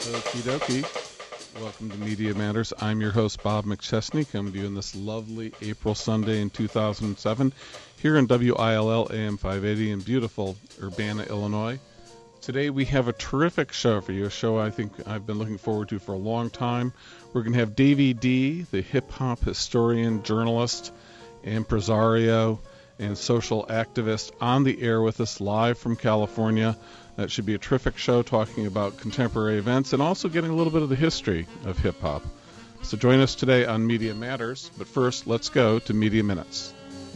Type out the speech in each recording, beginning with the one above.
Okie dokie. Welcome to Media Matters. I'm your host, Bob McChesney, coming to you on this lovely April Sunday in 2007 here in WILL AM 580 in beautiful Urbana, Illinois. Today we have a terrific show for you, a show I think I've been looking forward to for a long time. We're going to have Davey D, the hip-hop historian, journalist, impresario, and social activist on the air with us live from California. That should be a terrific show talking about contemporary events and also getting a little bit of the history of hip-hop. So join us today on Media Matters, but first let's go to Media Minutes.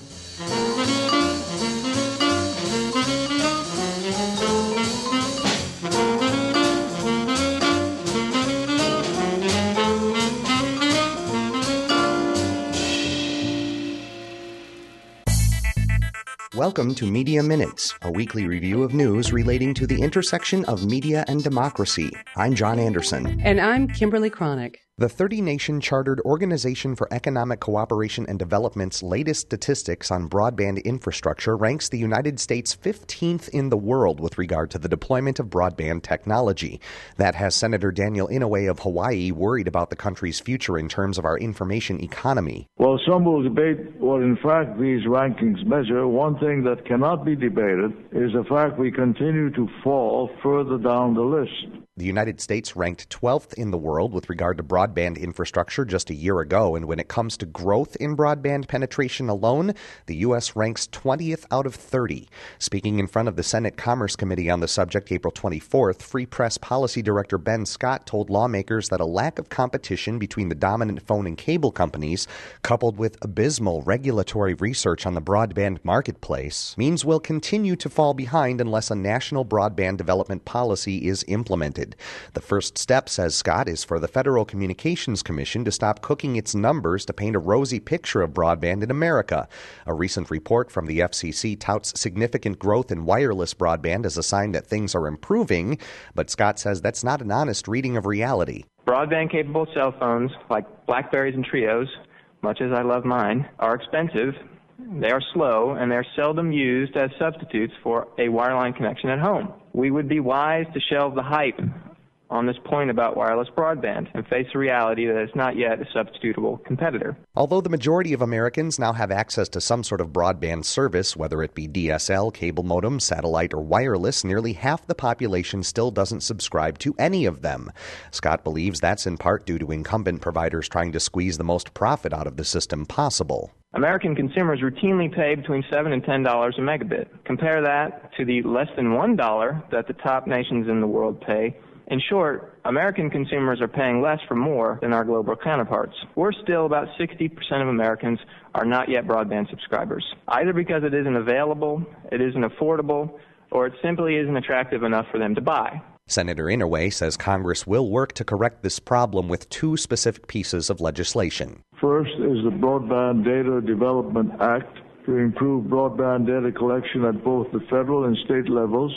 Welcome to Media Minutes, a weekly review of news relating to the intersection of media and democracy. I'm John Anderson. And I'm Kimberly Cronick. The 30-nation chartered Organization for Economic Cooperation and Development's latest statistics on broadband infrastructure ranks the United States 15th in the world with regard to the deployment of broadband technology. That has Senator Daniel Inouye of Hawaii worried about the country's future in terms of our information economy. Well, some will debate what in fact these rankings measure. One thing that cannot be debated is the fact we continue to fall further down the list. The United States ranked 12th in the world with regard to broadband infrastructure just a year ago, and when it comes to growth in broadband penetration alone, the U.S. ranks 20th out of 30. Speaking in front of the Senate Commerce Committee on the subject April 24th, Free Press Policy Director Ben Scott told lawmakers that a lack of competition between the dominant phone and cable companies, coupled with abysmal regulatory research on the broadband marketplace, means we'll continue to fall behind unless a national broadband development policy is implemented. The first step, says Scott, is for the Federal Communications Commission to stop cooking its numbers to paint a rosy picture of broadband in America. A recent report from the FCC touts significant growth in wireless broadband as a sign that things are improving, but Scott says that's not an honest reading of reality. Broadband-capable cell phones like Blackberries and Trios, much as I love mine, are expensive. They are slow, and they're seldom used as substitutes for a wireline connection at home. We would be wise to shelve the hype on this point about wireless broadband and face the reality that it's not yet a substitutable competitor. Although the majority of Americans now have access to some sort of broadband service, whether it be DSL, cable modem, satellite, or wireless, nearly half the population still doesn't subscribe to any of them. Scott believes that's in part due to incumbent providers trying to squeeze the most profit out of the system possible. American consumers routinely pay between $7 and $10 a megabit. Compare that to the less than $1 that the top nations in the world pay. In short, American consumers are paying less for more than our global counterparts. We're still about 60% of Americans are not yet broadband subscribers, either because it isn't available, it isn't affordable, or it simply isn't attractive enough for them to buy. Senator Inouye says Congress will work to correct this problem with two specific pieces of legislation. First is the Broadband Data Development Act to improve broadband data collection at both the federal and state levels.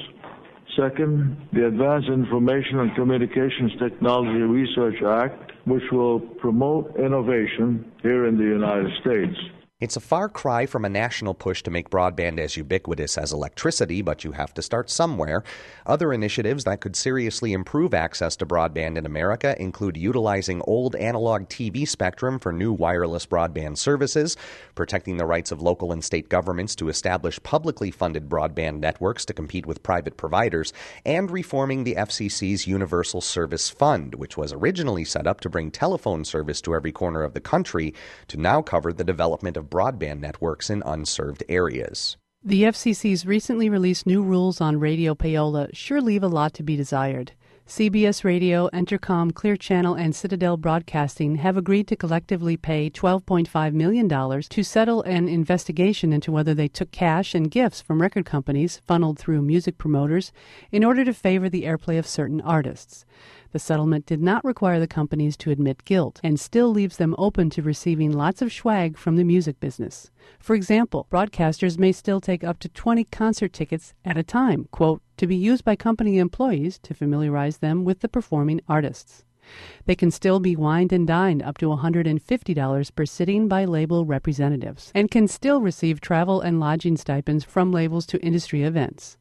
Second, the Advanced Information and Communications Technology Research Act, which will promote innovation here in the United States. It's a far cry from a national push to make broadband as ubiquitous as electricity, but you have to start somewhere. Other initiatives that could seriously improve access to broadband in America include utilizing old analog TV spectrum for new wireless broadband services, protecting the rights of local and state governments to establish publicly funded broadband networks to compete with private providers, and reforming the FCC's Universal Service Fund, which was originally set up to bring telephone service to every corner of the country, to now cover the development of broadband networks in unserved areas. The FCC's recently released new rules on radio payola sure leave a lot to be desired. CBS Radio, Entercom, Clear Channel, and Citadel Broadcasting have agreed to collectively pay $12.5 million to settle an investigation into whether they took cash and gifts from record companies funneled through music promoters in order to favor the airplay of certain artists. The settlement did not require the companies to admit guilt and still leaves them open to receiving lots of swag from the music business. For example, broadcasters may still take up to 20 concert tickets at a time, quote, to be used by company employees to familiarize them with the performing artists. They can still be wined and dined up to $150 per sitting by label representatives and can still receive travel and lodging stipends from labels to industry events.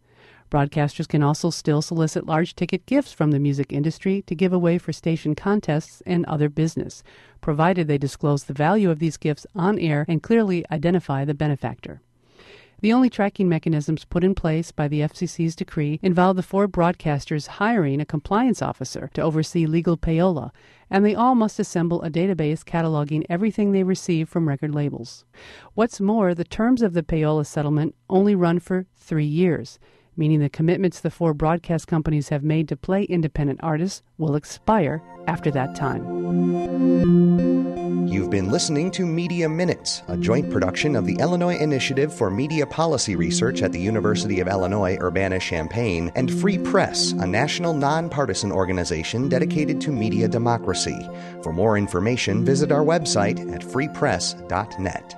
Broadcasters can also still solicit large-ticket gifts from the music industry to give away for station contests and other business, provided they disclose the value of these gifts on air and clearly identify the benefactor. The only tracking mechanisms put in place by the FCC's decree involve the 4 broadcasters hiring a compliance officer to oversee legal payola, and they all must assemble a database cataloging everything they receive from record labels. What's more, the terms of the payola settlement only run for 3 years, meaning the commitments the 4 broadcast companies have made to play independent artists will expire after that time. You've been listening to Media Minutes, a joint production of the Illinois Initiative for Media Policy Research at the University of Illinois Urbana-Champaign and Free Press, a national nonpartisan organization dedicated to media democracy. For more information, visit our website at freepress.net.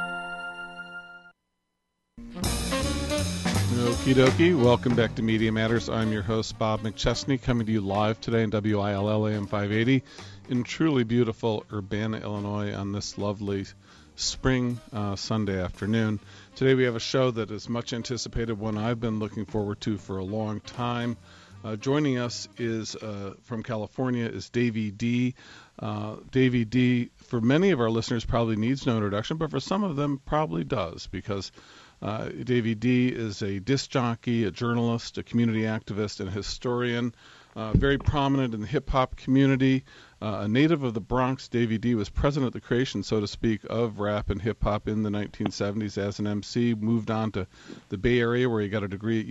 Okie dokie. Welcome back to Media Matters. I'm your host, Bob McChesney, coming to you live today in WILL AM 580 in truly beautiful Urbana, Illinois on this lovely spring Sunday afternoon. Today we have a show that is much anticipated, one I've been looking forward to for a long time. Joining us is from California is Davey D. Davey D, for many of our listeners, probably needs no introduction, but for some of them probably does, because Davey D is a disc jockey, a journalist, a community activist, and a historian, very prominent in the hip-hop community. A native of the Bronx, Davey D was president of the creation, so to speak, of rap and hip-hop in the 1970s as an MC, moved on to the Bay Area where he got a degree at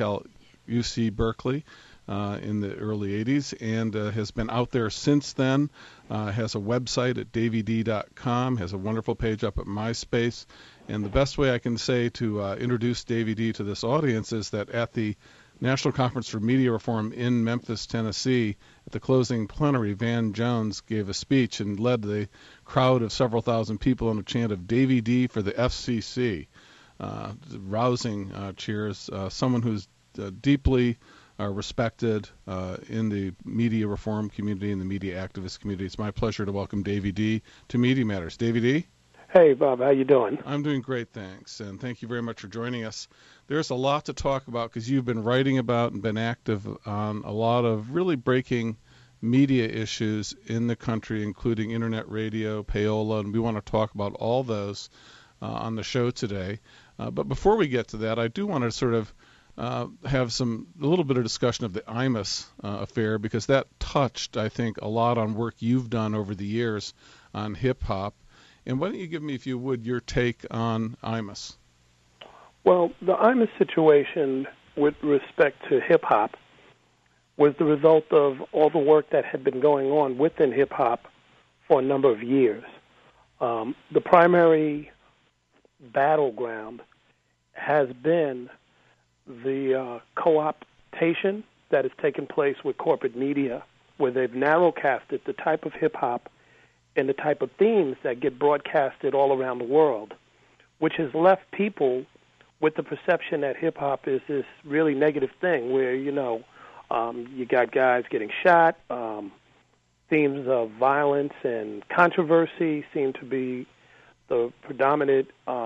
UC Berkeley in the early 80s, and has been out there since then, has a website at daveyd.com, has a wonderful page up at MySpace. And the best way I can say to introduce Davey D to this audience is that at the National Conference for Media Reform in Memphis, Tennessee, at the closing plenary, Van Jones gave a speech and led the crowd of several thousand people in a chant of Davey D for the FCC. Rousing cheers. Someone who's deeply respected in the media reform community and the media activist community. It's my pleasure to welcome Davey D to Media Matters. Davey D? Hey, Bob, how you doing? I'm doing great, thanks, and thank you very much for joining us. There's a lot to talk about because you've been writing about and been active on a lot of really breaking media issues in the country, including internet radio, payola, and we want to talk about all those on the show today. But before we get to that, I do want to sort of have a little bit of discussion of the Imus affair, because that touched, I think, a lot on work you've done over the years on hip-hop. And why don't you give me, if you would, your take on Imus? Well, the Imus situation with respect to hip-hop was the result of all the work that had been going on within hip-hop for a number of years. The primary battleground has been the co-optation that has taken place with corporate media, where they've narrowcasted the type of hip-hop and the type of themes that get broadcasted all around the world, which has left people with the perception that hip-hop is this really negative thing where, you got guys getting shot, themes of violence and controversy seem to be the predominant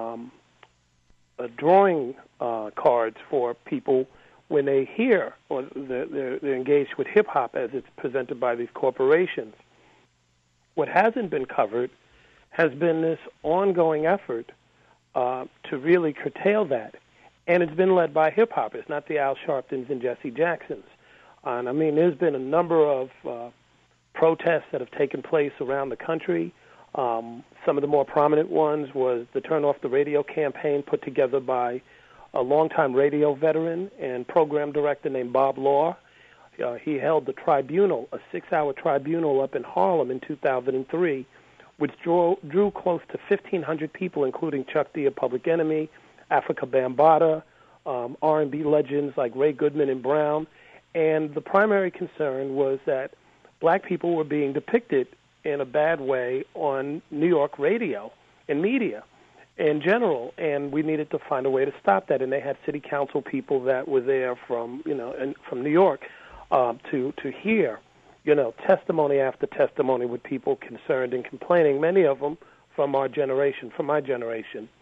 drawing cards for people when they hear or they're engaged with hip-hop as it's presented by these corporations. What hasn't been covered has been this ongoing effort to really curtail that. And it's been led by hip-hoppers, not the Al Sharptons and Jesse Jacksons. And, there's been a number of protests that have taken place around the country. Some of the more prominent ones was the Turn Off the Radio campaign put together by a longtime radio veteran and program director named Bob Law. He held the tribunal, a 6-hour tribunal up in Harlem in 2003, which drew close to 1,500 people, including Chuck D of Public Enemy, Africa Bambaataa, R&B legends like Ray Goodman and Brown. And the primary concern was that black people were being depicted in a bad way on New York radio and media in general, and we needed to find a way to stop that. And they had city council people that were there from New York to hear, testimony after testimony with people concerned and complaining, many of them from our generation, from my generation.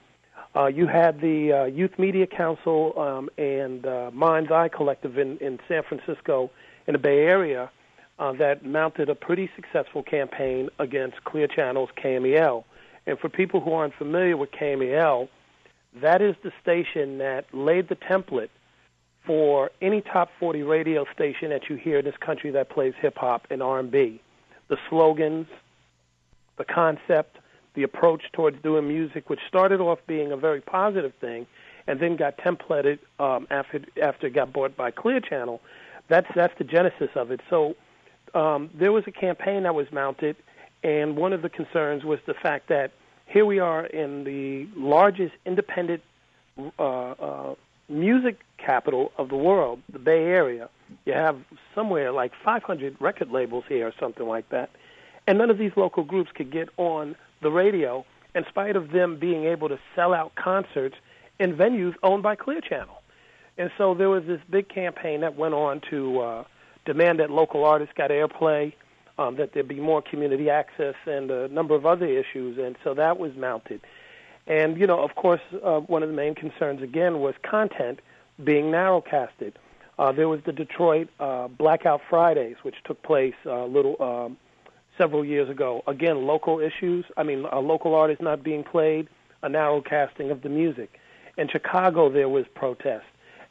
You had the Youth Media Council and Mind's Eye Collective in San Francisco in the Bay Area that mounted a pretty successful campaign against Clear Channel's KMEL. And for people who aren't familiar with KMEL, that is the station that laid the template for any top 40 radio station that you hear in this country that plays hip-hop and R&B. The slogans, the concept, the approach towards doing music, which started off being a very positive thing and then got templated after it got bought by Clear Channel, that's the genesis of it. So there was a campaign that was mounted, and one of the concerns was the fact that here we are in the largest independent music capital of the world, the Bay Area. You have somewhere like 500 record labels here or something like that, and none of these local groups could get on the radio in spite of them being able to sell out concerts in venues owned by Clear Channel. And so there was this big campaign that went on to demand that local artists got airplay, that there be more community access, and a number of other issues, and so that was mounted. And, you know, of course, one of the main concerns, again, was content being narrowcasted. There was the Detroit Blackout Fridays, which took place several years ago. Again, local issues, a local artist not being played, a narrowcasting of the music. In Chicago, there was protest.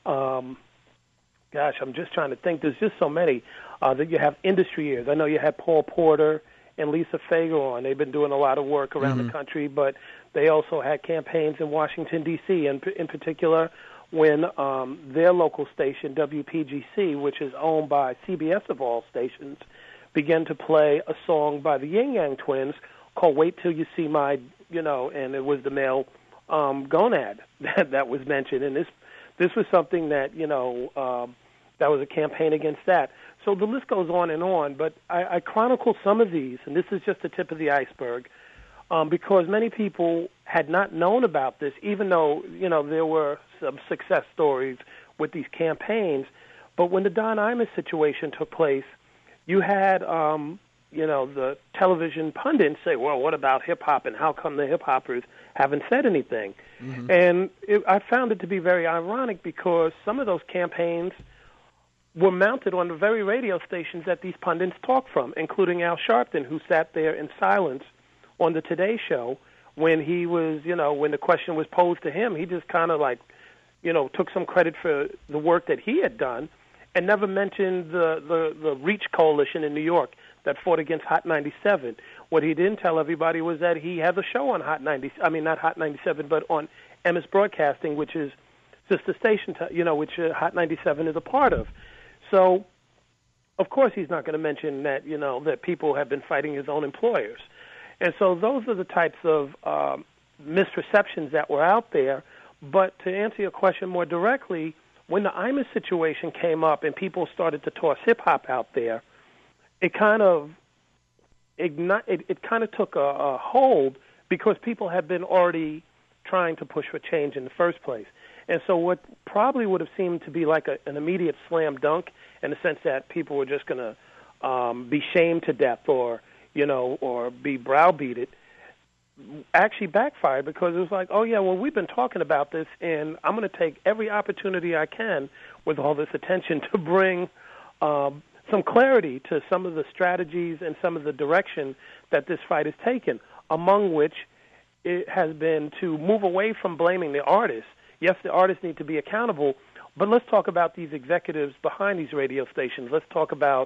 Gosh, I'm just trying to think. There's just so many that you have industry years. I know you had Paul Porter and Lisa Fager on. They've been doing a lot of work around the country, but they also had campaigns in Washington, D.C., and in particular when their local station, WPGC, which is owned by CBS of all stations, began to play a song by the Yin Yang Twins called Wait Till You See My, and it was the male gonad that was mentioned. And this was something that, that was a campaign against that. So the list goes on, but I chronicle some of these, and this is just the tip of the iceberg, because many people had not known about this, even though, there were some success stories with these campaigns. But when the Don Imus situation took place, you had, the television pundits say, well, what about hip-hop, and how come the hip-hoppers haven't said anything? Mm-hmm. And I found it to be very ironic because some of those campaigns were mounted on the very radio stations that these pundits talk from, including Al Sharpton, who sat there in silence on the Today Show when he was, when the question was posed to him. He just kind of took some credit for the work that he had done and never mentioned the Reach Coalition in New York that fought against Hot 97. What he didn't tell everybody was that he has a show on not Hot 97, but on MS Broadcasting, which is just the station, which Hot 97 is a part of. So, of course, he's not going to mention that, that people have been fighting his own employers. And so those are the types of misperceptions that were out there. But to answer your question more directly, when the Imus situation came up and people started to toss hip-hop out there, it kind of took a hold because people had been already trying to push for change in the first place. And so what probably would have seemed to be like an immediate slam dunk in the sense that people were just going to be shamed to death or be browbeated, actually backfired because it was like, oh, yeah, well, we've been talking about this, and I'm going to take every opportunity I can with all this attention to bring some clarity to some of the strategies and some of the direction that this fight has taken, among which it has been to move away from blaming the artists. Yes, the artists need to be accountable, but let's talk about these executives behind these radio stations. Let's talk about,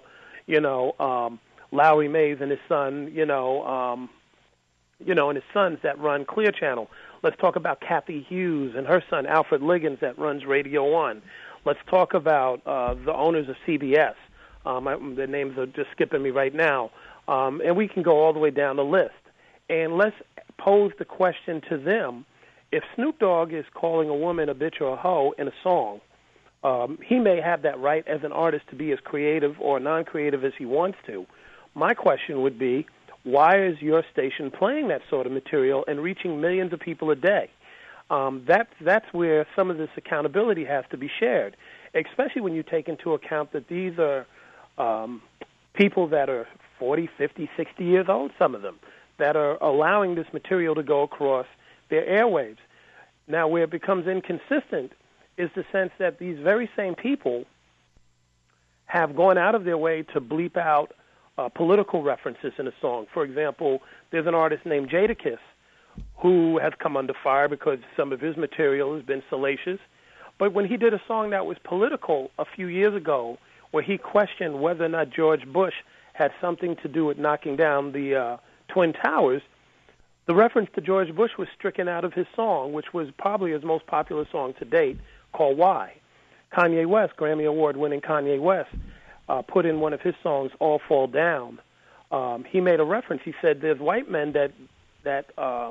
Lowry Mays and his son, and his sons that run Clear Channel. Let's talk about Kathy Hughes and her son, Alfred Liggins, that runs Radio 1. Let's talk about the owners of CBS. Their names are just skipping me right now. And we can go all the way down the list. And let's pose the question to them. If Snoop Dogg is calling a woman a bitch or a hoe in a song, he may have that right as an artist to be as creative or non-creative as he wants to. My question would be, why is your station playing that sort of material and reaching millions of people a day? That's where some of this accountability has to be shared, especially when you take into account that these are people that are 40, 50, 60 years old, some of them, that are allowing this material to go across their airwaves. Now, where it becomes inconsistent is the sense that these very same people have gone out of their way to bleep out political references in a song. For example, there's an artist named Jadakiss who has come under fire because some of his material has been salacious. But when he did a song that was political a few years ago, where he questioned whether or not George Bush had something to do with knocking down the Twin Towers, the reference to George Bush was stricken out of his song, which was probably his most popular song to date, called Why. Kanye West, Grammy Award-winning Kanye West, put in one of his songs, All Fall Down. He made a reference. He said there's white men that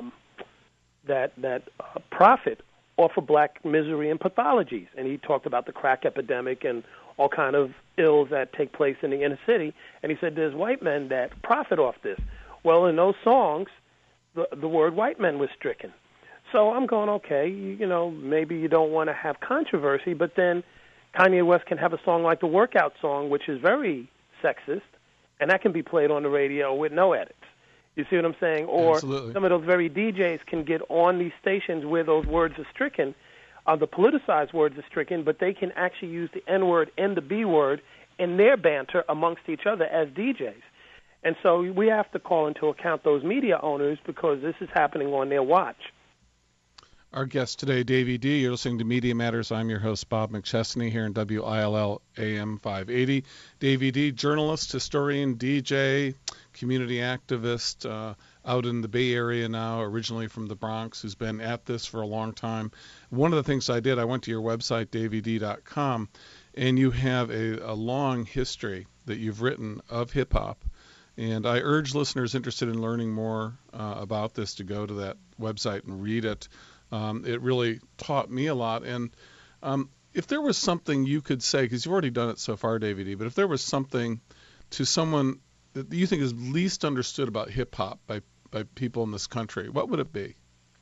profit off of black misery and pathologies. And he talked about the crack epidemic and all kind of ills that take place in the inner city. And he said there's white men that profit off this. Well, in those songs, the word white men was stricken. So I'm going, okay, maybe you don't want to have controversy, but then Kanye West can have a song like the Workout Song, which is very sexist, and that can be played on the radio with no edits. You see what I'm saying? Or Absolutely. Some of those very DJs can get on these stations where those words are stricken, the politicized words are stricken, but they can actually use the N-word and the B-word in their banter amongst each other as DJs. And so we have to call into account those media owners because this is happening on their watch. Our guest today, Davey D. You're listening to Media Matters. I'm your host, Bob McChesney, here in WILL AM 580. Davey D., journalist, historian, DJ, community activist out in the Bay Area now, originally from the Bronx, who's been at this for a long time. One of the things I did, I went to your website, daveyd.com, and you have a long history that you've written of hip-hop. And I urge listeners interested in learning more about this to go to that website and read it. It really taught me a lot. And if there was something you could say, because you've already done it so far, Davey D., but if there was something to someone that you think is least understood about hip-hop by people in this country, what would it be?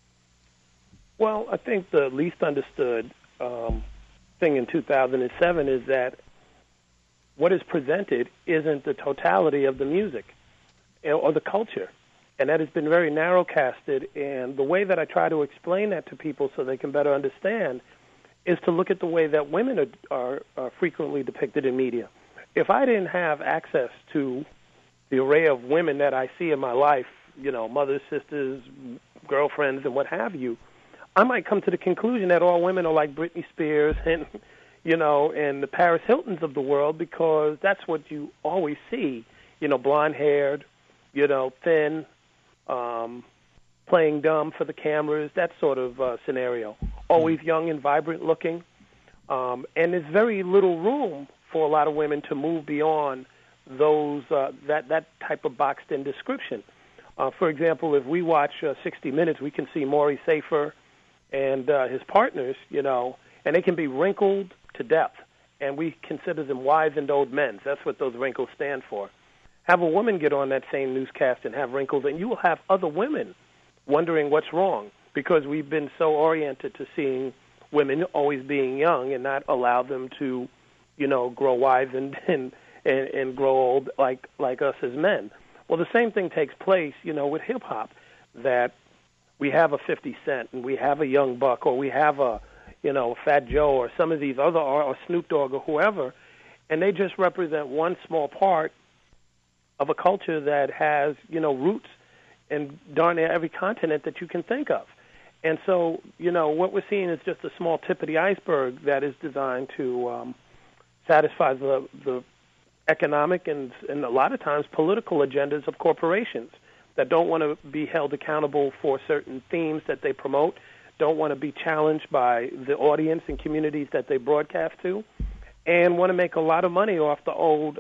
Well, I think the least understood thing in 2007 is that what is presented isn't the totality of the music or the culture. And that has been very narrow-casted, and the way that I try to explain that to people so they can better understand is to look at the way that women are frequently depicted in media. If I didn't have access to the array of women that I see in my life, mothers, sisters, girlfriends, and what have you, I might come to the conclusion that all women are like Britney Spears and, and the Paris Hiltons of the world because that's what you always see, blonde-haired, thin, playing dumb for the cameras, that sort of scenario. Always young and vibrant looking. And there's very little room for a lot of women to move beyond those that type of boxed-in description. For example, if we watch 60 Minutes, we can see Maury Safer and his partners, and they can be wrinkled to death, and we consider them wizened old men. That's what those wrinkles stand for. Have a woman get on that same newscast and have wrinkles, and you will have other women wondering what's wrong because we've been so oriented to seeing women always being young and not allow them to, grow wizened and grow old like us as men. Well, the same thing takes place, with hip-hop, that we have a 50 Cent and we have a Young Buck or we have a Fat Joe or some of these other, or Snoop Dogg or whoever, and they just represent one small part of a culture that has, roots in darn near every continent that you can think of. And so, what we're seeing is just a small tip of the iceberg that is designed to satisfy the economic and a lot of times political agendas of corporations that don't want to be held accountable for certain themes that they promote, don't want to be challenged by the audience and communities that they broadcast to, and want to make a lot of money off the old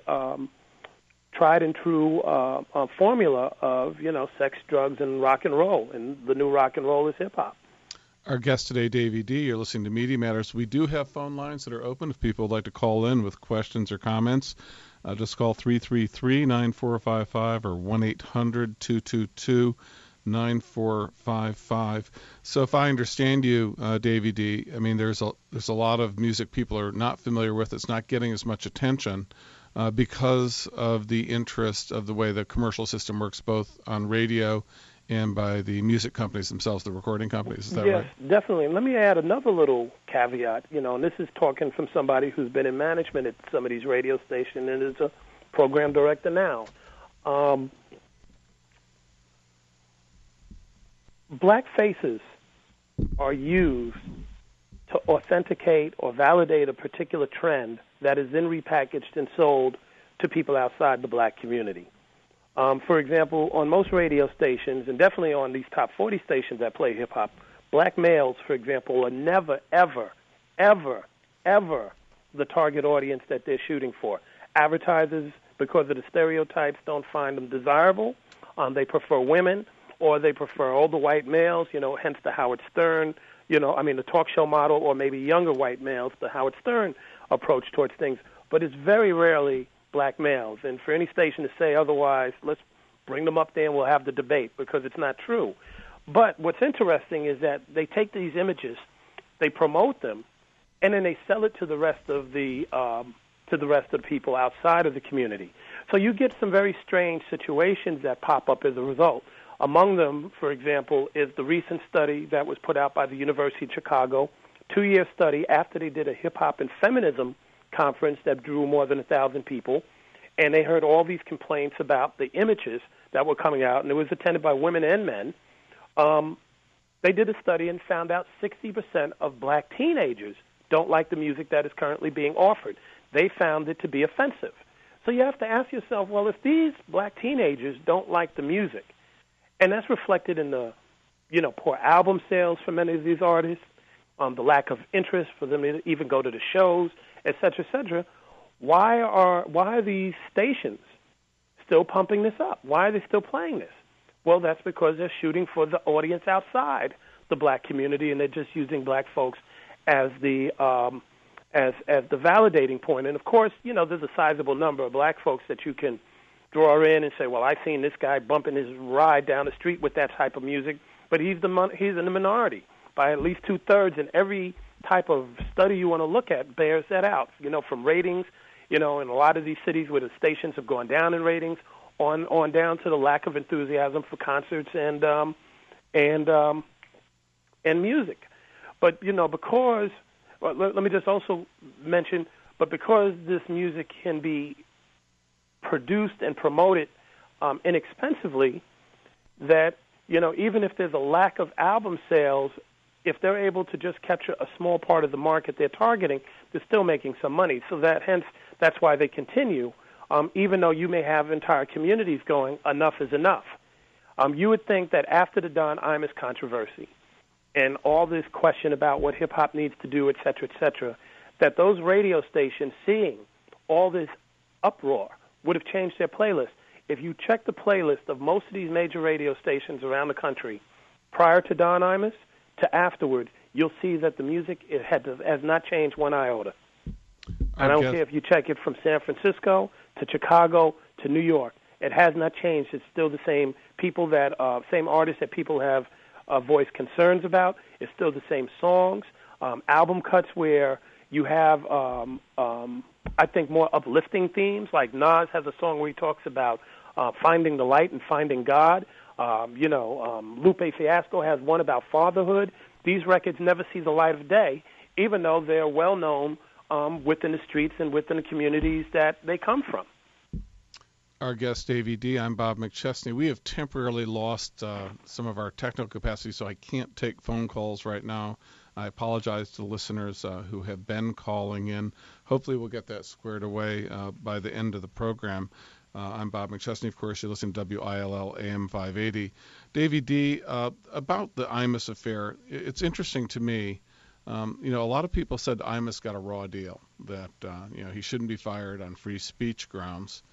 tried and true formula of, sex, drugs, and rock and roll. And the new rock and roll is hip-hop. Our guest today, Davey D. You're listening to Media Matters. We do have phone lines that are open if people would like to call in with questions or comments. Just call 333-9455 or 1-800-222-9455. So if I understand you, Davey D., I mean, there's a lot of music people are not familiar with. It's not getting as much attention because of the interest of the way the commercial system works both on radio and by the music companies themselves, the recording companies. Is that right? Yes, definitely. And let me add another little caveat, and this is talking from somebody who's been in management at some of these radio stations and is a program director now. Black faces are used to authenticate or validate a particular trend that is then repackaged and sold to people outside the black community. For example, on most radio stations, and definitely on these top 40 stations that play hip-hop, black males, for example, are never, ever, ever, ever the target audience that they're shooting for. Advertisers, because of the stereotypes, don't find them desirable. They prefer women, or they prefer older white males, hence the Howard Stern, the talk show model, or maybe younger white males, the Howard Stern approach towards things. But it's very rarely black males. And for any station to say otherwise, let's bring them up there and we'll have the debate, because it's not true. But what's interesting is that they take these images, they promote them, and then they sell it to the rest of the people outside of the community. So you get some very strange situations that pop up as a result. Among them, for example, is the recent study that was put out by the University of Chicago, 2-year study after they did a hip-hop and feminism conference that drew more than 1,000 people, and they heard all these complaints about the images that were coming out, and it was attended by women and men. They did a study and found out 60% of black teenagers don't like the music that is currently being offered. They found it to be offensive. So you have to ask yourself, well, if these black teenagers don't like the music, and that's reflected in the, poor album sales for many of these artists, the lack of interest for them to even go to the shows, et cetera, why are these stations still pumping this up? Why are they still playing this? Well, that's because they're shooting for the audience outside the black community, and they're just using black folks as the as the validating point. And of course, there's a sizable number of black folks that you can draw in and say, well, I've seen this guy bumping his ride down the street with that type of music, but he's in the minority by at least 2/3, and every type of study you want to look at bears that out, from ratings, in a lot of these cities where the stations have gone down in ratings, on down to the lack of enthusiasm for concerts and music. But, because, let me just also mention, but because this music can be produced and promoted inexpensively, that, even if there's a lack of album sales, if they're able to just capture a small part of the market they're targeting, they're still making some money. So that's why they continue, even though you may have entire communities going, enough is enough. You would think that after the Don Imus controversy and all this question about what hip-hop needs to do, et cetera, that those radio stations, seeing all this uproar, would have changed their playlist. If you check the playlist of most of these major radio stations around the country prior to Don Imus to afterward, you'll see that the music has not changed one iota. I don't care if you check it from San Francisco to Chicago to New York. It has not changed. It's still the same people same artists that people have voiced concerns about. It's still the same songs, album cuts where you have, I think, more uplifting themes. Like Nas has a song where he talks about finding the light and finding God. Lupe Fiasco has one about fatherhood. These records never see the light of day, even though they're well known within the streets and within the communities that they come from. Our guest, Davey D. I'm Bob McChesney. We have temporarily lost some of our technical capacity, so I can't take phone calls right now. I apologize to listeners who have been calling in. Hopefully we'll get that squared away by the end of the program. I'm Bob McChesney. Of course, you listen to WILL AM 580. Davey D., about the Imus affair, it's interesting to me. A lot of people said Imus got a raw deal, that he shouldn't be fired on free speech grounds.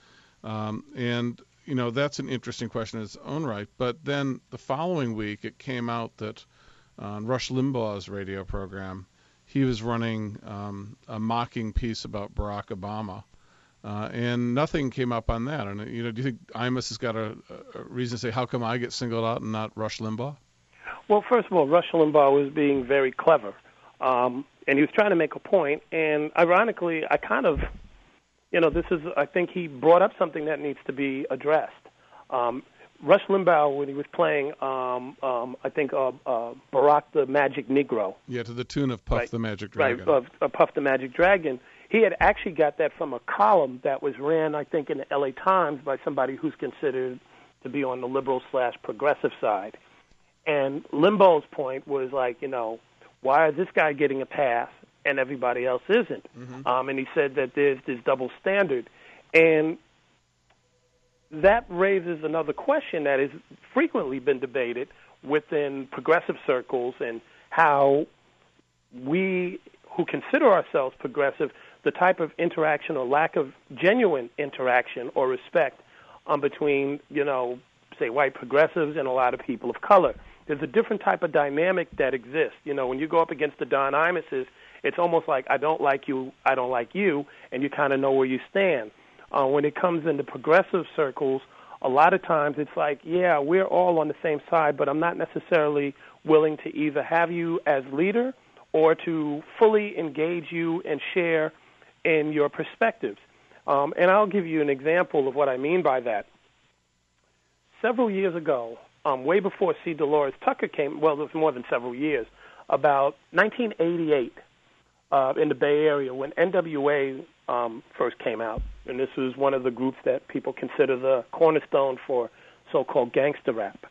That's an interesting question in its own right. But then the following week, it came out that on Rush Limbaugh's radio program, he was running a mocking piece about Barack Obama. And nothing came up on that. And, do you think Imus has got a reason to say, how come I get singled out and not Rush Limbaugh? Well, first of all, Rush Limbaugh was being very clever. And he was trying to make a point. And ironically, I think he brought up something that needs to be addressed. Rush Limbaugh, when he was playing, I think, Barack the Magic Negro. Yeah, to the tune of Puff the Magic Dragon. Right, of Puff the Magic Dragon. He had actually got that from a column that was ran, I think, in the L.A. Times by somebody who's considered to be on the liberal/progressive side. And Limbaugh's point was like, why is this guy getting a pass and everybody else isn't? Mm-hmm. And he said that there's this double standard. And that raises another question that has frequently been debated within progressive circles and how we who consider ourselves progressive, the type of interaction or lack of genuine interaction or respect between, say, white progressives and a lot of people of color. There's a different type of dynamic that exists. When you go up against the Don Imuses, it's almost like I don't like you, and you kind of know where you stand. When it comes into progressive circles, a lot of times it's like, yeah, we're all on the same side, but I'm not necessarily willing to either have you as leader or to fully engage you and share in your perspectives. And I'll give you an example of what I mean by that. Several years ago, way before C. Dolores Tucker came, well, it was more than several years, about 1988 in the Bay Area when NWA first came out. And this was one of the groups that people consider the cornerstone for so-called gangster rap.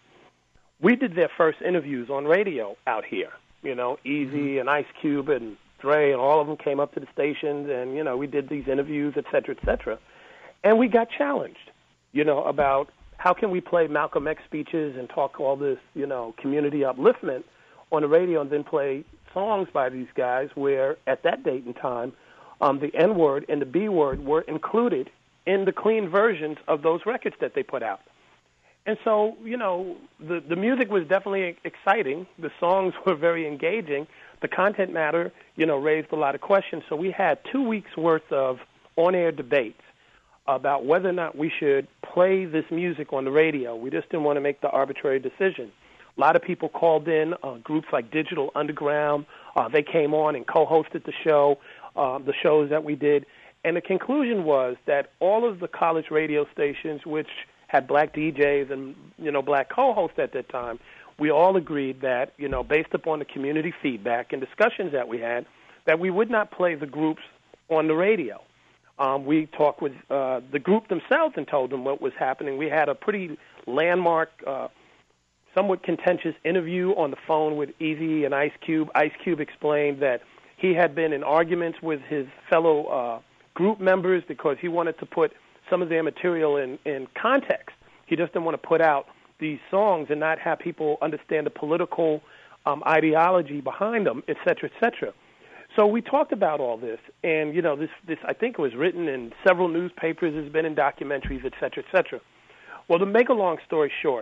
We did their first interviews on radio out here. Easy and Ice Cube and Dre and all of them came up to the stations and, we did these interviews, et cetera, et cetera. And we got challenged, about how can we play Malcolm X speeches and talk all this, community upliftment on the radio and then play songs by these guys where at that date and time, the N-word and the B-word were included in the clean versions of those records that they put out. And so, the music was definitely exciting. The songs were very engaging. The content matter, raised a lot of questions. So we had 2 weeks' worth of on-air debates about whether or not we should play this music on the radio. We just didn't want to make the arbitrary decision. A lot of people called in, groups like Digital Underground. They came on and co-hosted the show, the shows that we did. And the conclusion was that all of the college radio stations, which had black DJs and, black co-hosts at that time, we all agreed that, based upon the community feedback and discussions that we had, that we would not play the groups on the radio. We talked with the group themselves and told them what was happening. We had a pretty landmark, somewhat contentious interview on the phone with Eazy and Ice Cube. Ice Cube explained that he had been in arguments with his fellow group members because he wanted to put some of their material in context. He just didn't want to put out these songs and not have people understand the political ideology behind them, et cetera, et cetera. So we talked about all this, and, this I think was written in several newspapers, it's been in documentaries, et cetera, et cetera. Well, to make a long story short,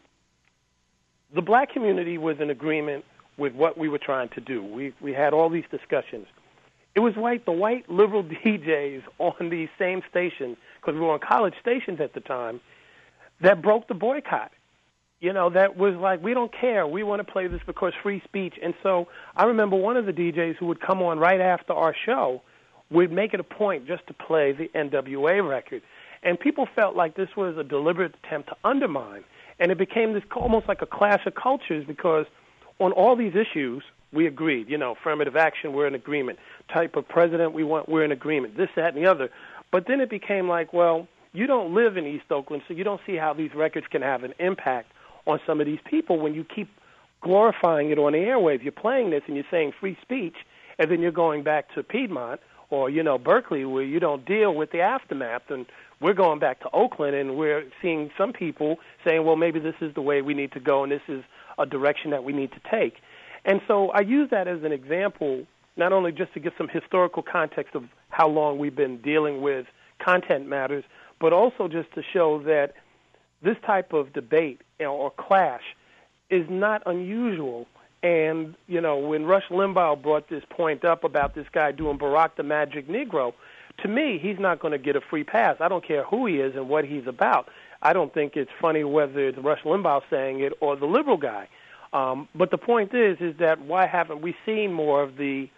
the black community was in agreement with what we were trying to do. We had all these discussions. It was the white liberal DJs on these same stations, because we were on college stations at the time, that broke the boycott. That was like, we don't care. We want to play this because free speech. And so I remember one of the DJs who would come on right after our show would make it a point just to play the NWA record. And people felt like this was a deliberate attempt to undermine. And it became this almost like a clash of cultures because on all these issues, we agreed. Affirmative action, we're in agreement. Type of president we want, we're in agreement. This, that, and the other. But then it became like, well, you don't live in East Oakland, so you don't see how these records can have an impact on some of these people when you keep glorifying it on the airwaves. You're playing this and you're saying free speech, and then you're going back to Piedmont or, Berkeley, where you don't deal with the aftermath. And we're going back to Oakland, and we're seeing some people saying, well, maybe this is the way we need to go and this is a direction that we need to take. And so I use that as an example, not only just to give some historical context of how long we've been dealing with content matters, but also just to show that this type of debate or clash is not unusual. And, when Rush Limbaugh brought this point up about this guy doing Barack the Magic Negro, to me, he's not going to get a free pass. I don't care who he is and what he's about. I don't think it's funny whether it's Rush Limbaugh saying it or the liberal guy. But the point is that why haven't we seen more of the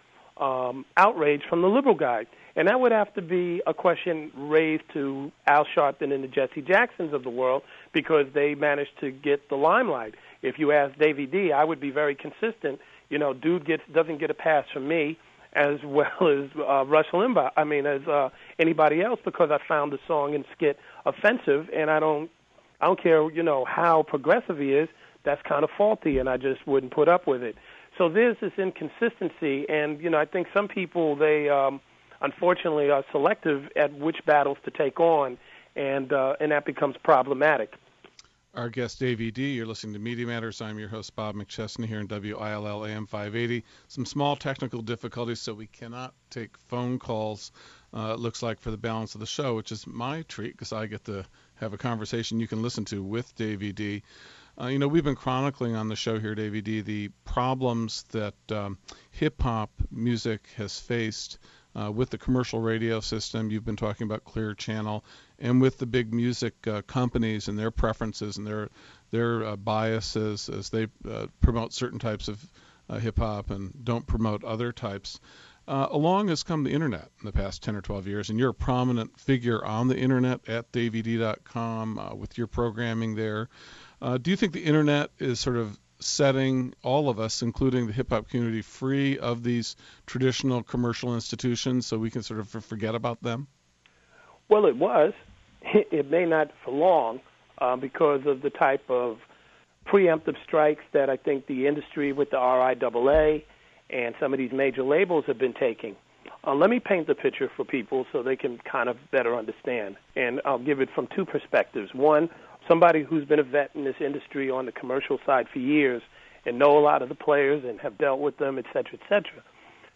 outrage from the liberal guy. And that would have to be a question raised to Al Sharpton and the Jesse Jacksons of the world, because they managed to get the limelight. If you ask Davey D, I would be very consistent. You know, dude doesn't get a pass from me as well as Rush Limbaugh. I mean, as anybody else, because I found the song and skit offensive, and I don't care, you know, how progressive he is. That's kind of faulty, and I just wouldn't put up with it. So there's this inconsistency, and you know, I think some people, they unfortunately are selective at which battles to take on, and that becomes problematic. Our guest, Davey D. You're listening to Media Matters. I'm your host, Bob McChesney, here in WILL AM 580. Some small technical difficulties, so we cannot take phone calls, it looks like, for the balance of the show, which is my treat, because I get to have a conversation you can listen to with Davey D. You know, we've been chronicling on the show here, Davey D, the problems that hip-hop music has faced with the commercial radio system. You've been talking about Clear Channel, and with the big music companies and their preferences and their biases as they promote certain types of hip-hop and don't promote other types. Along has come the Internet in the past 10 or 12 years, and you're a prominent figure on the Internet at davyd.com with your programming there. Do you think the Internet is sort of setting all of us, including the hip-hop community, free of these traditional commercial institutions so we can sort of forget about them? Well, it was. It may not for long because of the type of preemptive strikes that I think the industry with the RIAA and some of these major labels have been taking. Let me paint the picture for people so they can kind of better understand, and I'll give it from two perspectives. One, somebody who's been a vet in this industry on the commercial side for years and know a lot of the players and have dealt with them, et cetera, et cetera.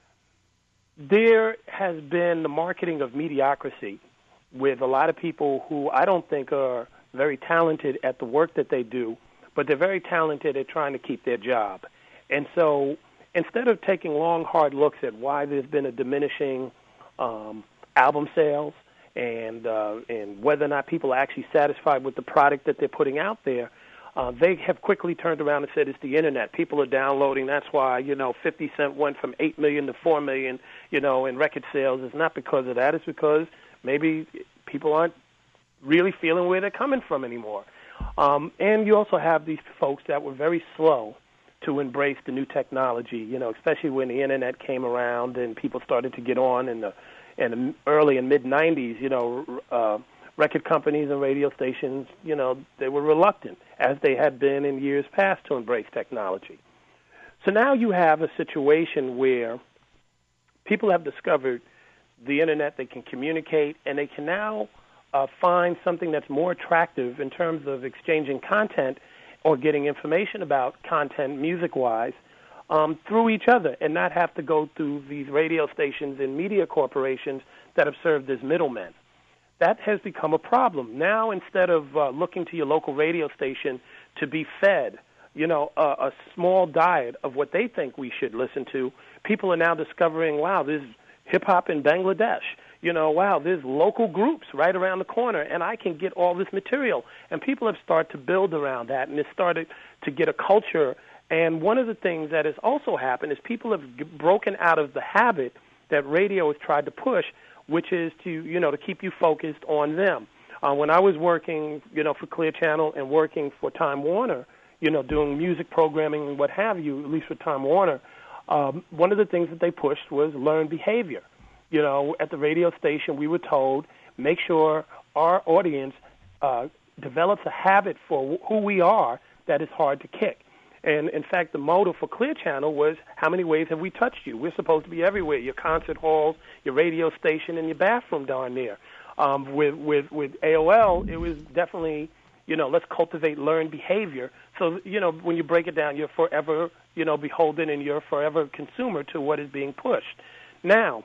There has been the marketing of mediocrity with a lot of people who I don't think are very talented at the work that they do, but they're very talented at trying to keep their job. And so instead of taking long, hard looks at why there's been a diminishing album sales, and whether or not people are actually satisfied with the product that they're putting out there, they have quickly turned around and said it's the Internet. People are downloading. That's why, 50 Cent went from 8 million to 4 million, in record sales. It's not because of that. It's because maybe people aren't really feeling where they're coming from anymore. And you also have these folks that were very slow to embrace the new technology, especially when the Internet came around and people started to get on in the early and mid-'90s, record companies and radio stations, they were reluctant, as they had been in years past, to embrace technology. So now you have a situation where people have discovered the Internet, they can communicate, and they can now find something that's more attractive in terms of exchanging content or getting information about content music-wise through each other, and not have to go through these radio stations and media corporations that have served as middlemen. That has become a problem. Now, instead of looking to your local radio station to be fed, a small diet of what they think we should listen to, people are now discovering, wow, there's hip-hop in Bangladesh. Wow, there's local groups right around the corner, and I can get all this material. And people have started to build around that, and it's started to get a culture. And one of the things that has also happened is people have broken out of the habit that radio has tried to push, which is to, to keep you focused on them. When I was working, for Clear Channel and working for Time Warner, doing music programming and what have you, at least with Time Warner, one of the things that they pushed was learned behavior. At the radio station, we were told, make sure our audience develops a habit for who we are that is hard to kick. And, in fact, the motto for Clear Channel was, how many ways have we touched you? We're supposed to be everywhere, your concert halls, your radio station, and your bathroom darn near. With AOL, it was definitely, let's cultivate learned behavior. So, when you break it down, you're forever, beholden, and you're forever a consumer to what is being pushed. Now,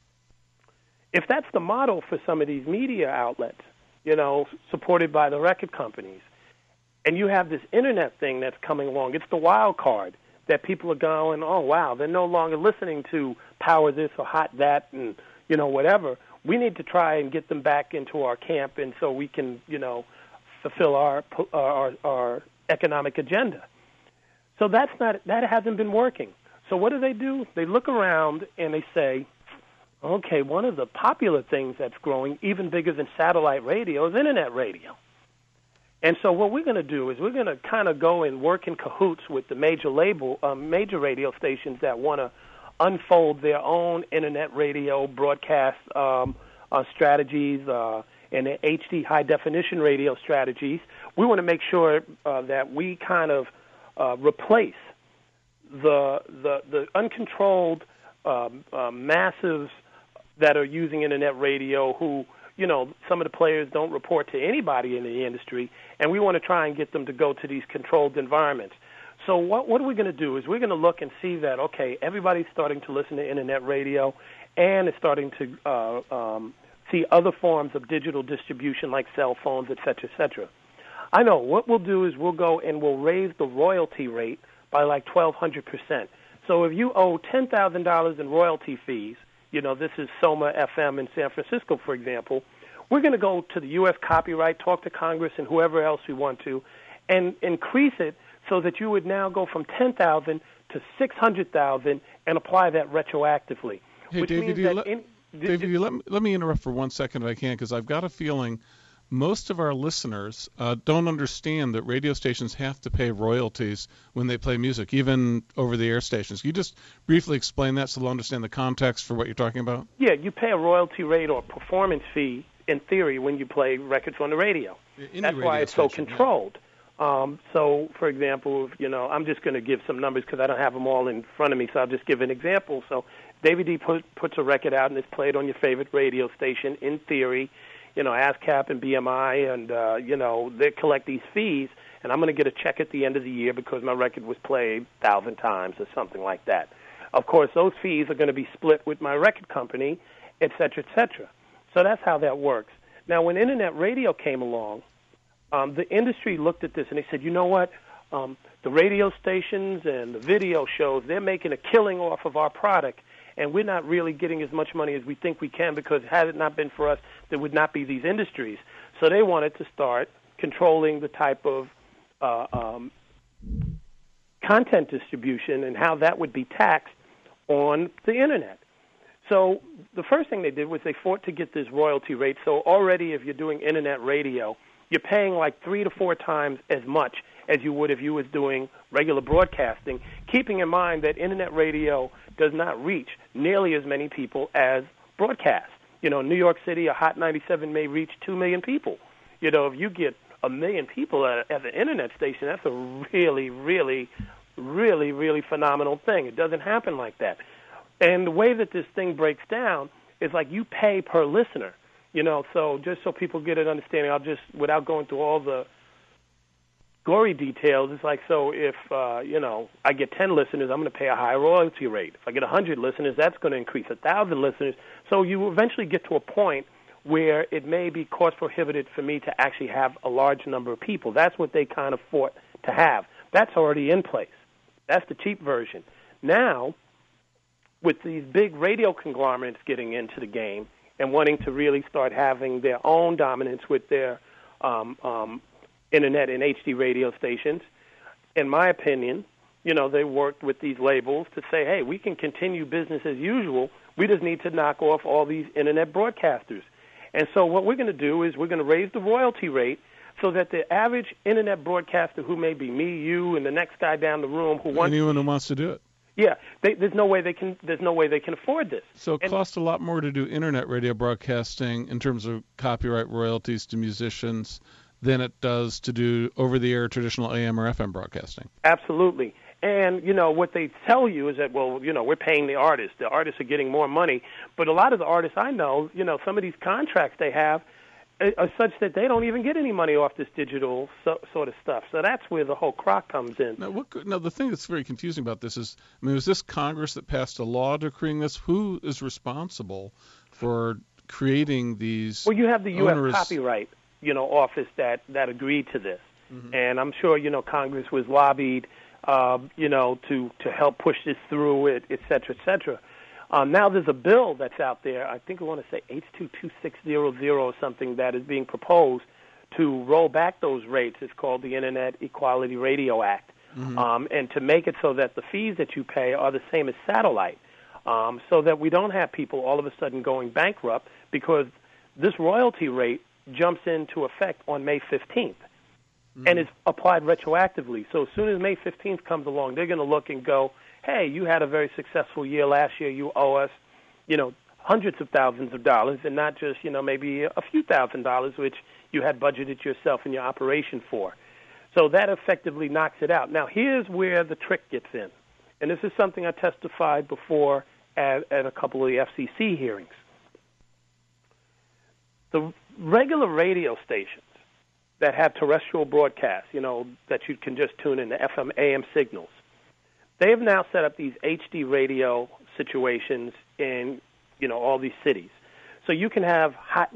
if that's the model for some of these media outlets, supported by the record companies, and you have this Internet thing that's coming along, it's the wild card that people are going, oh, wow, they're no longer listening to Power This or Hot That and, whatever. We need to try and get them back into our camp, and so we can, fulfill our economic agenda. So that hasn't been working. So what do? They look around and they say, okay, one of the popular things that's growing, even bigger than satellite radio, is Internet radio. And so what we're going to do is we're going to kind of go and work in cahoots with the major radio stations that want to unfold their own Internet radio broadcast strategies and HD high-definition radio strategies. We want to make sure that we kind of replace the uncontrolled masses that are using Internet radio who, some of the players don't report to anybody in the industry, and we want to try and get them to go to these controlled environments. So what are we going to do is we're going to look and see that, okay, everybody's starting to listen to Internet radio and is starting to see other forms of digital distribution like cell phones, et cetera, et cetera. I know what we'll do is we'll go and we'll raise the royalty rate by like 1,200%. So if you owe $10,000 in royalty fees, this is Soma FM in San Francisco, for example, we're going to go to the U.S. Copyright, talk to Congress and whoever else we want to, and increase it so that you would now go from $10,000 to $600,000 and apply that retroactively. Hey, David, let me interrupt for 1 second if I can, because I've got a feeling most of our listeners don't understand that radio stations have to pay royalties when they play music, even over-the-air stations. Can you just briefly explain that so they'll understand the context for what you're talking about? Yeah, you pay a royalty rate or performance fee, in theory, when you play records on the radio. That's why it's so controlled. Yeah. So, for example, I'm just going to give some numbers because I don't have them all in front of me, so I'll just give an example. So David D. puts a record out and it's played on your favorite radio station, in theory. ASCAP and BMI, and, they collect these fees, and I'm going to get a check at the end of the year because my record was played 1,000 times or something like that. Of course, those fees are going to be split with my record company, et cetera, et cetera. So that's how that works. Now, when Internet radio came along, the industry looked at this and they said, you know what, the radio stations and the video shows, they're making a killing off of our product, and we're not really getting as much money as we think we can because had it not been for us, there would not be these industries. So they wanted to start controlling the type of content distribution and how that would be taxed on the Internet. So the first thing they did was they fought to get this royalty rate. So already if you're doing Internet radio, you're paying like 3 to 4 times as much as you would if you was doing regular broadcasting, keeping in mind that Internet radio does not reach nearly as many people as broadcast. New York City, a Hot 97 may reach 2 million people. If you get 1 million people at an Internet station, that's a really, really, really, really phenomenal thing. It doesn't happen like that. And the way that this thing breaks down is like you pay per listener. So just so people get an understanding, without going through all the gory details, it's like, so if, I get 10 listeners, I'm going to pay a high royalty rate. If I get 100 listeners, that's going to increase 1,000 listeners. So you eventually get to a point where it may be cost prohibitive for me to actually have a large number of people. That's what they kind of fought to have. That's already in place. That's the cheap version. Now, with these big radio conglomerates getting into the game and wanting to really start having their own dominance with their Internet and HD radio stations, in my opinion, they worked with these labels to say, hey, we can continue business as usual. We just need to knock off all these Internet broadcasters. And so what we're going to do is we're going to raise the royalty rate so that the average Internet broadcaster, who may be me, you, and the next guy down the room who wants anyone who wants to do it. Yeah, there's no way they can afford this. So it costs a lot more to do Internet radio broadcasting in terms of copyright royalties to musicians than it does to do over-the-air traditional AM or FM broadcasting. Absolutely. And, what they tell you is that, we're paying the artists. The artists are getting more money. But a lot of the artists I know, some of these contracts they have are such that they don't even get any money off this digital sort of stuff. So that's where the whole crock comes in. Now, the thing that's very confusing about this is, was this Congress that passed a law decreeing this? Who is responsible for creating these? Well, you have the U.S. Copyright, office that agreed to this. Mm-hmm. And I'm sure, Congress was lobbied, to help push this through, et cetera, et cetera. Now there's a bill that's out there, I think I want to say H22600 or something, that is being proposed to roll back those rates. It's called the Internet Equality Radio Act. and to make it so that the fees that you pay are the same as satellite, so that we don't have people all of a sudden going bankrupt because this royalty rate jumps into effect on May 15th. And it's applied retroactively. So as soon as May 15th comes along, they're going to look and go, hey, you had a very successful year last year. You owe us, hundreds of thousands of dollars and not just, maybe a few $1,000s, which you had budgeted yourself in your operation for. So that effectively knocks it out. Now, here's where the trick gets in. And this is something I testified before at a couple of the FCC hearings. The regular radio stations that have terrestrial broadcasts, that you can just tune in, the FM, AM signals, they have now set up these HD radio situations in, all these cities. So you can have Hot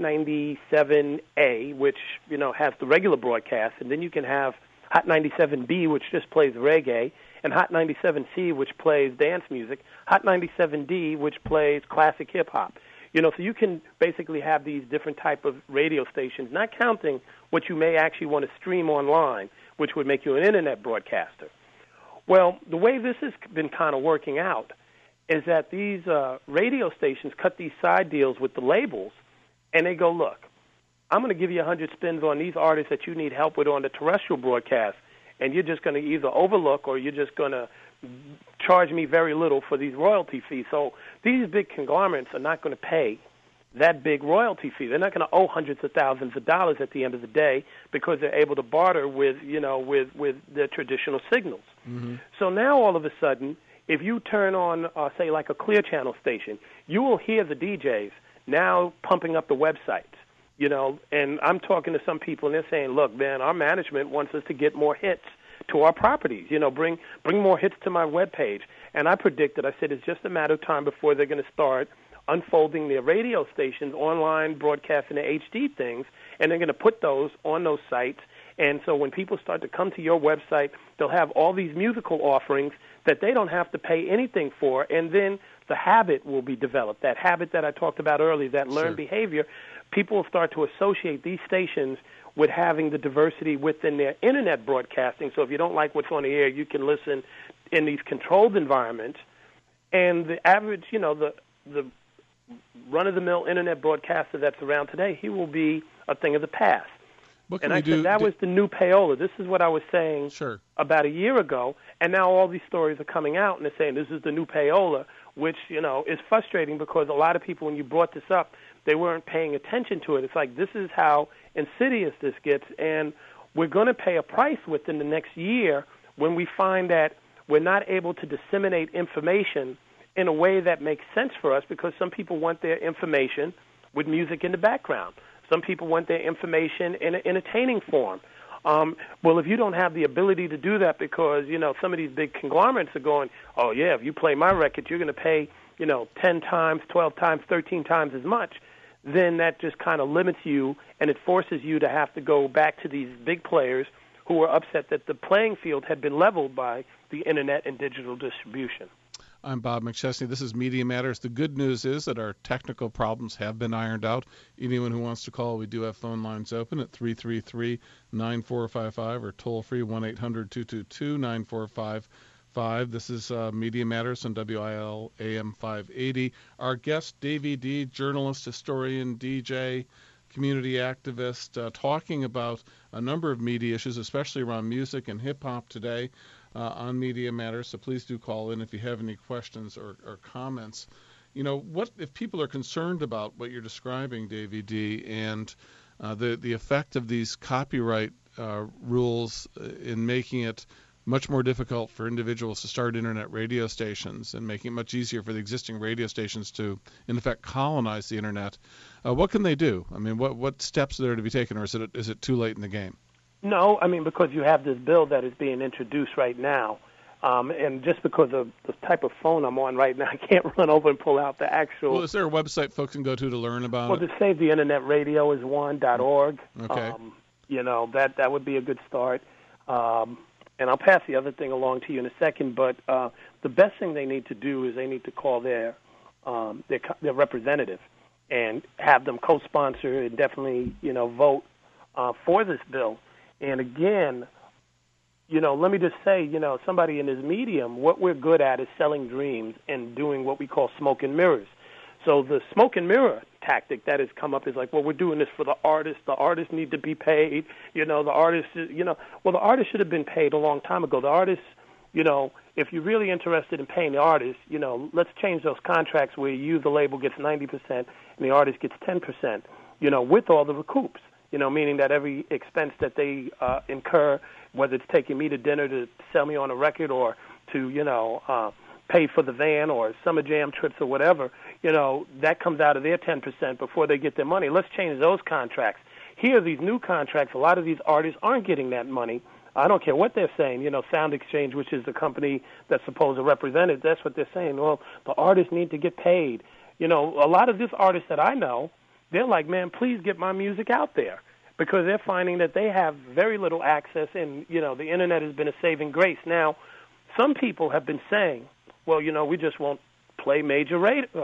97A, which, has the regular broadcast, and then you can have Hot 97B, which just plays reggae, and Hot 97C, which plays dance music, Hot 97D, which plays classic hip-hop. So you can basically have these different type of radio stations, not counting what you may actually want to stream online, which would make you an Internet broadcaster. Well, the way this has been kind of working out is that these radio stations cut these side deals with the labels, and they go, look, I'm going to give you 100 spins on these artists that you need help with on the terrestrial broadcast, and you're just going to either overlook or you're just going to charge me very little for these royalty fees. So these big conglomerates are not going to pay that big royalty fee. They're not going to owe hundreds of thousands of dollars at the end of the day because they're able to barter with, with the traditional signals. So now all of a sudden, if you turn on, say, like a Clear Channel station, you will hear the DJs now pumping up the websites, and I'm talking to some people and they're saying, look, man, our management wants us to get more hits to our properties, bring more hits to my webpage. And I predicted, I said, it's just a matter of time before they're going to start unfolding their radio stations, online broadcasting the HD things, and they're going to put those on those sites. And so when people start to come to your website, they'll have all these musical offerings that they don't have to pay anything for, and then the habit will be developed, that habit that I talked about earlier, that learned behavior. People will start to associate these stations with having the diversity within their Internet broadcasting. So if you don't like what's on the air, you can listen in these controlled environments. And the average, the run-of-the-mill Internet broadcaster that's around today, he will be a thing of the past. And I said that was the new payola. This is what I was saying about a year ago, and now all these stories are coming out, and they're saying this is the new payola, which, is frustrating because a lot of people, when you brought this up, they weren't paying attention to it. It's like, this is how insidious this gets, and we're going to pay a price within the next year when we find that we're not able to disseminate information in a way that makes sense for us, because some people want their information with music in the background. Some people want their information in an entertaining form. Well, if you don't have the ability to do that because, some of these big conglomerates are going, oh, yeah, if you play my record, you're going to pay, 10 times, 12 times, 13 times as much, then that just kind of limits you, and it forces you to have to go back to these big players who were upset that the playing field had been leveled by the Internet and digital distribution. I'm Bob McChesney. This is Media Matters. The good news is that our technical problems have been ironed out. Anyone who wants to call, we do have phone lines open at 333-9455 or toll-free 1-800-222-9455. This is Media Matters on WIL AM 580. Our guest, Davey D., journalist, historian, DJ, community activist, talking about a number of media issues, especially around music and hip-hop today. On Media Matters, so please do call in if you have any questions or comments. What if people are concerned about what you're describing, Davey D., and the effect of these copyright rules in making it much more difficult for individuals to start Internet radio stations and making it much easier for the existing radio stations to, in effect, colonize the Internet? What can they do? I mean, what steps are there to be taken, or is it too late in the game? No, because you have this bill that is being introduced right now, and just because of the type of phone I'm on right now, I can't run over and pull out the actual... Well, is there a website folks can go to learn about it? Well, to Save the Internet Radio is one.org. Okay. That would be a good start. And I'll pass the other thing along to you in a second, but the best thing they need to do is they need to call their representative and have them co-sponsor and definitely, vote for this bill. And again, let me just say, somebody in this medium, what we're good at is selling dreams and doing what we call smoke and mirrors. So the smoke and mirror tactic that has come up is like, well, we're doing this for the artists. The artists need to be paid. The artists, well, the artists should have been paid a long time ago. The artists, if you're really interested in paying the artists, let's change those contracts where you, the label, gets 90% and the artist gets 10%, with all the recoups, meaning that every expense that they incur, whether it's taking me to dinner to sell me on a record or to, pay for the van or summer jam trips or whatever, that comes out of their 10% before they get their money. Let's change those contracts. Here, these new contracts, a lot of these artists aren't getting that money. I don't care what they're saying. Sound Exchange, which is the company that's supposed to represent it, that's what they're saying. Well, the artists need to get paid. A lot of these artists that I know, they're like, man, please get my music out there, because they're finding that they have very little access, and, the Internet has been a saving grace. Now, some people have been saying, well, we just won't play major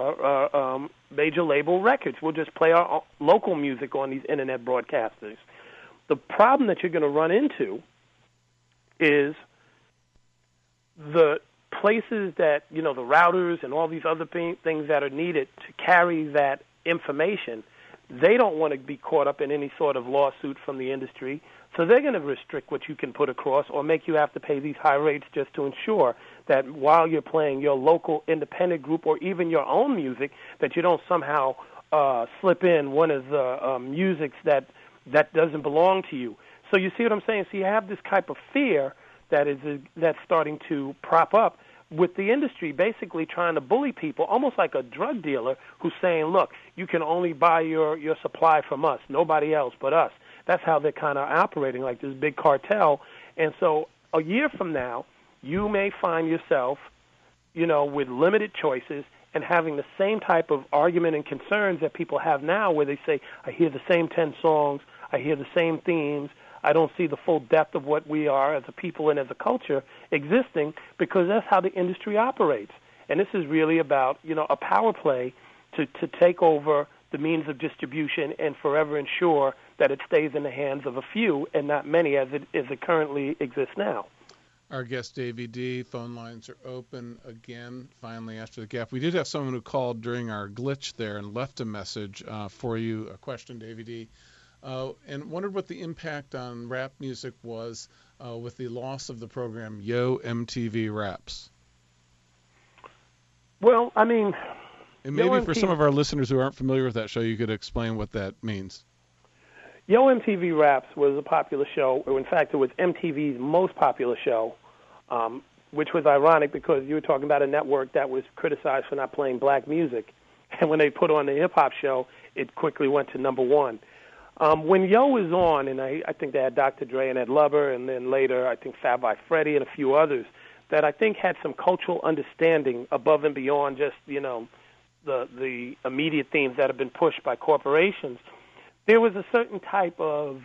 label records. We'll just play our local music on these Internet broadcasters. The problem that you're going to run into is the places that, the routers and all these other things that are needed to carry that information, they don't want to be caught up in any sort of lawsuit from the industry. So they're going to restrict what you can put across or make you have to pay these high rates just to ensure that while you're playing your local independent group or even your own music, that you don't somehow slip in one of the musics that doesn't belong to you. So you see what I'm saying? So you have this type of fear that's starting to prop up with the industry basically trying to bully people, almost like a drug dealer who's saying, look, you can only buy your supply from us, nobody else but us. That's how they're kind of operating, like this big cartel. And so a year from now, you may find yourself, with limited choices and having the same type of argument and concerns that people have now, where they say, I hear the same 10 songs, I hear the same themes, I don't see the full depth of what we are as a people and as a culture existing, because that's how the industry operates. And this is really about, a power play to take over the means of distribution and forever ensure that it stays in the hands of a few and not many as it currently exists now. Our guest, Davey D. Phone lines are open again, finally, after the gap. We did have someone who called during our glitch there and left a message for you, a question, Davey D., and wondered what the impact on rap music was with the loss of the program Yo MTV Raps. Well, I mean... And maybe for some of our listeners who aren't familiar with that show, you could explain what that means. Yo MTV Raps was a popular show. In fact, it was MTV's most popular show, which was ironic because you were talking about a network that was criticized for not playing black music. And when they put on the hip-hop show, it quickly went to number one. When Yo was on, and I think they had Dr. Dre and Ed Lover, and then later I think Fab by Freddy and a few others that I think had some cultural understanding above and beyond just, the immediate themes that have been pushed by corporations. There was a certain type of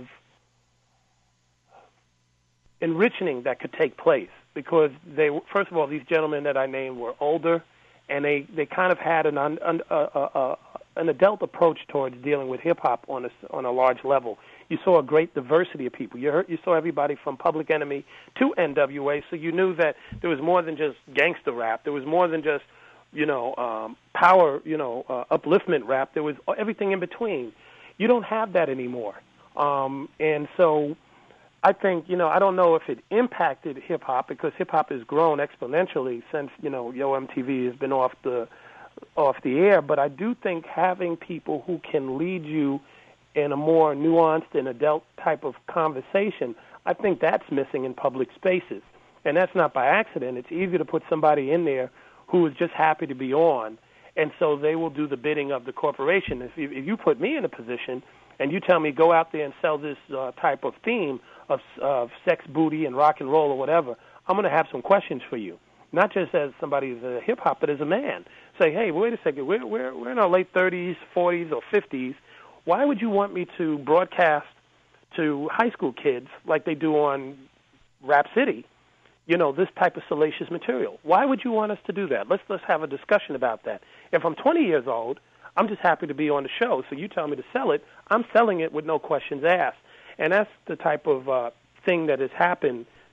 enriching that could take place because first of all, these gentlemen that I named were older, and they kind of had an adult approach towards dealing with hip hop on a large level. You saw a great diversity of people. You saw everybody from Public Enemy to NWA, so you knew that there was more than just gangster rap. There was more than just power, upliftment rap. There was everything in between. You don't have that anymore. And so I think, I don't know if it impacted hip-hop because hip-hop has grown exponentially since, Yo MTV has been off the air. But I do think having people who can lead you in a more nuanced and adult type of conversation, I think that's missing in public spaces. And that's not by accident. It's easy to put somebody in there who is just happy to be on, and so they will do the bidding of the corporation. If you put me in a position and you tell me go out there and sell this type of theme of sex, booty, and rock and roll or whatever, I'm going to have some questions for you, not just as somebody who's a hip-hop, but as a man. Say, hey, wait a second, we're in our late 30s, 40s, or 50s. Why would you want me to broadcast to high school kids like they do on Rap City, this type of salacious material? Why would you want us to do that? Let's have a discussion about that. If I'm 20 years old, I'm just happy to be on the show. So you tell me to sell it, I'm selling it with no questions asked. And that's the type of thing that has happened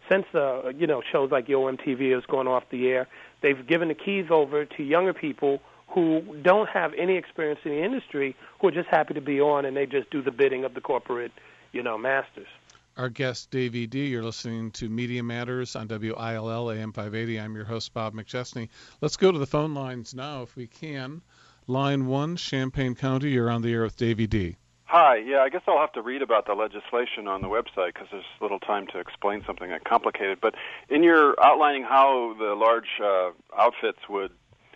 since shows like Yo MTV is going off the air, they've given the keys over to younger people who don't have any experience in the industry, who are just happy to be on, and they just do the bidding of the corporate, masters. Our guest, Davey D. You're listening to Media Matters on WILL AM 580. I'm your host, Bob McChesney. Let's go to the phone lines now, if we can. Line 1, Champaign County. You're on the air with Davey D. Hi. Yeah, I guess I'll have to read about the legislation on the website because there's little time to explain something that complicated. But in your outlining how the large outfits would,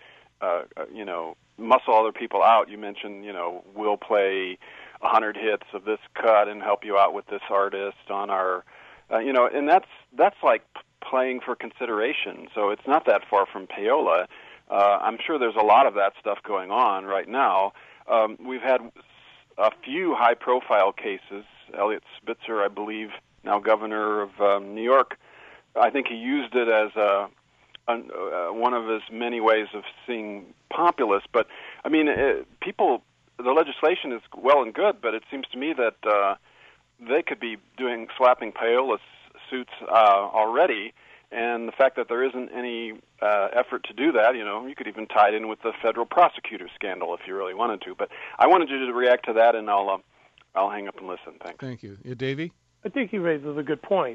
muscle other people out, you mentioned, we'll play 100 hits of this cut and help you out with this artist on our, and that's like playing for consideration. So it's not that far from payola. I'm sure there's a lot of that stuff going on right now. We've had a few high-profile cases. Eliot Spitzer, I believe, now governor of New York, I think he used it as one of his many ways of seeing populace. But, I mean, the legislation is well and good, but it seems to me that they could be slapping payola suits already, and the fact that there isn't any effort to do that, you could even tie it in with the federal prosecutor scandal if you really wanted to. But I wanted you to react to that, and I'll hang up and listen. Thanks. Thank you. Yeah, Davey? I think he raises a good point.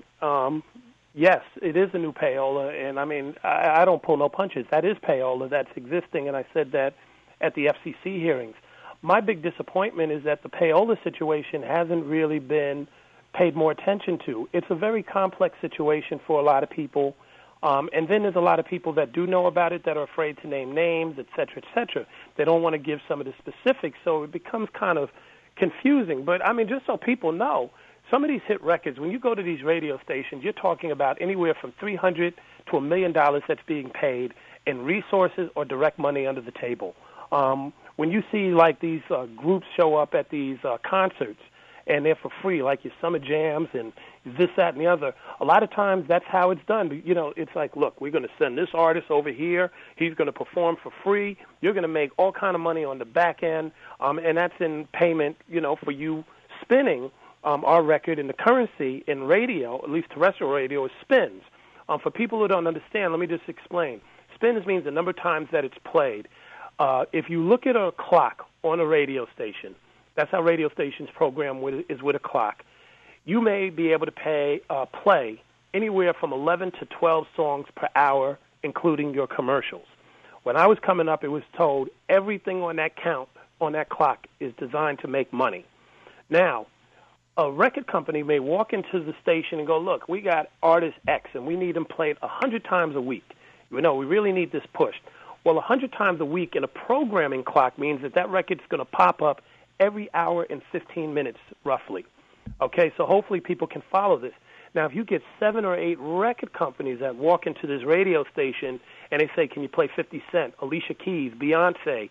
Yes, it is a new payola, and I don't pull no punches. That is payola that's existing, and I said that at the FCC hearings. My big disappointment is that the payola situation hasn't really been paid more attention to. It's a very complex situation for a lot of people, and then there's a lot of people that do know about it that are afraid to name names, et cetera, et cetera. They don't want to give some of the specifics, so it becomes kind of confusing. But, just so people know, some of these hit records, when you go to these radio stations, you're talking about anywhere from $300,000 to $1 million that's being paid in resources or direct money under the table. When you see, like, these groups show up at these concerts, and they're for free, like your summer jams and this, that, and the other, a lot of times that's how it's done. It's like, look, we're going to send this artist over here. He's going to perform for free. You're going to make all kind of money on the back end, and that's in payment, for you spinning our record. In the currency in radio, at least terrestrial radio, is spins. For people who don't understand, let me just explain. Spins means the number of times that it's played. If you look at a clock on a radio station, that's how radio stations program is with a clock. You may be able to play anywhere from 11 to 12 songs per hour, including your commercials. When I was coming up, it was told everything on that clock is designed to make money. Now, a record company may walk into the station and go, look, we got artist X, and we need them played 100 times a week. We really need this pushed. Well, 100 times a week in a programming clock means that record's going to pop up every hour and 15 minutes, roughly. Okay, so hopefully people can follow this. Now, if you get 7 or 8 record companies that walk into this radio station and they say, can you play 50 Cent, Alicia Keys, Beyonce,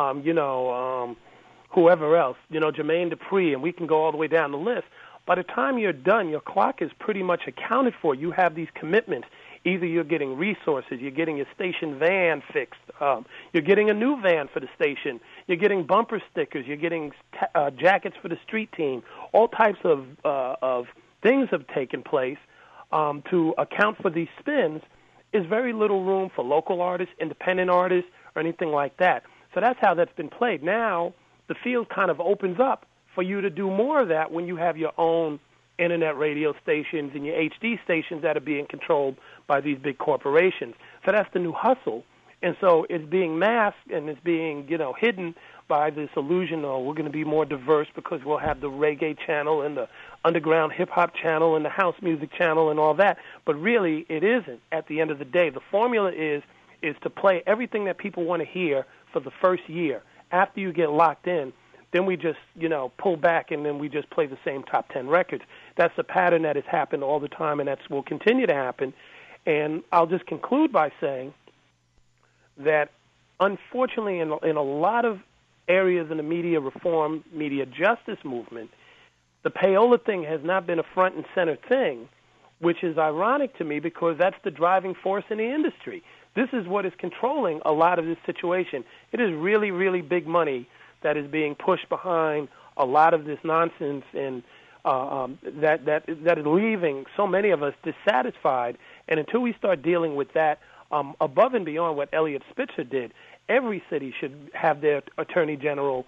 whoever else, Jermaine Dupri, and we can go all the way down the list. By the time you're done, your clock is pretty much accounted for. You have these commitments. Either you're getting resources, you're getting your station van fixed, you're getting a new van for the station, you're getting bumper stickers, you're getting jackets for the street team. All types of things have taken place to account for these spins. Is very little room for local artists, independent artists, or anything like that. So that's how that's been played. Now the field kind of opens up for you to do more of that when you have your own internet radio stations and your HD stations that are being controlled by these big corporations. So that's the new hustle. And so it's being masked and it's being, hidden by this illusion, we're going to be more diverse because we'll have the reggae channel and the underground hip-hop channel and the house music channel and all that. But really, it isn't at the end of the day. The formula is to play everything that people want to hear for the first year. After you get locked in, then we just, pull back and then we just play the same top 10 records. That's a pattern that has happened all the time, and that will continue to happen. And I'll just conclude by saying that, unfortunately, in a lot of areas in the media reform, media justice movement, the payola thing has not been a front and center thing, which is ironic to me because that's the driving force in the industry. This is what is controlling a lot of this situation. It is really, really big money that is being pushed behind a lot of this nonsense and that is leaving so many of us dissatisfied. And until we start dealing with that, above and beyond what Eliot Spitzer did, every city should have their attorney general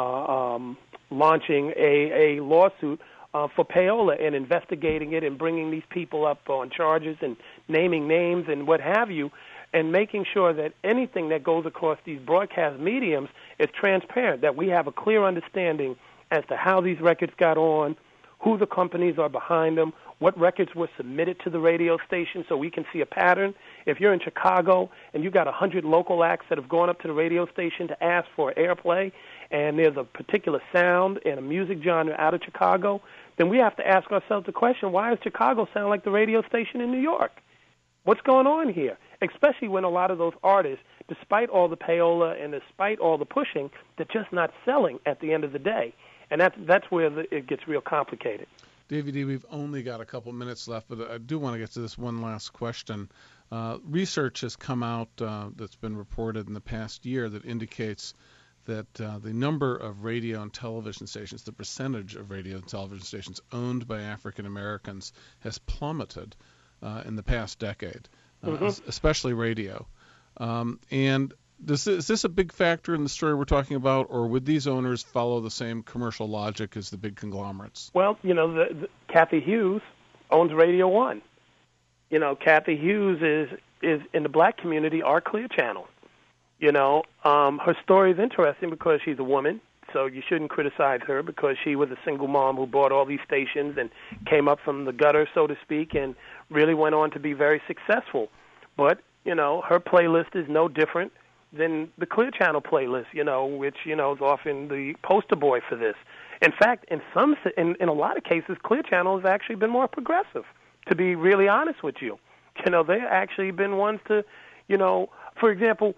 launching a lawsuit for payola and investigating it and bringing these people up on charges and naming names and what have you, and making sure that anything that goes across these broadcast mediums is transparent, that we have a clear understanding as to how these records got on, who the companies are behind them, what records were submitted to the radio station so we can see a pattern. If you're in Chicago and you've got 100 local acts that have gone up to the radio station to ask for airplay, and there's a particular sound and a music genre out of Chicago, then we have to ask ourselves the question, why does Chicago sound like the radio station in New York? What's going on here? Especially when a lot of those artists, despite all the payola and despite all the pushing, they're just not selling at the end of the day. And that's where it gets real complicated. Davey D., we've only got a couple minutes left, but I do want to get to this one last question. Research has come out that's been reported in the past year that indicates that the number of radio and television stations, the percentage of radio and television stations owned by African Americans has plummeted in the past decade, especially radio. And is this a big factor in the story we're talking about, or would these owners follow the same commercial logic as the big conglomerates? Well, the Kathy Hughes owns Radio One. Kathy Hughes is in the black community our Clear Channel. Her story is interesting because she's a woman, so you shouldn't criticize her because she was a single mom who bought all these stations and came up from the gutter, so to speak, and really went on to be very successful. But, her playlist is no different than the Clear Channel playlist, which, is often the poster boy for this. In fact, in a lot of cases, Clear Channel has actually been more progressive, to be really honest with you. They've actually been ones to, for example,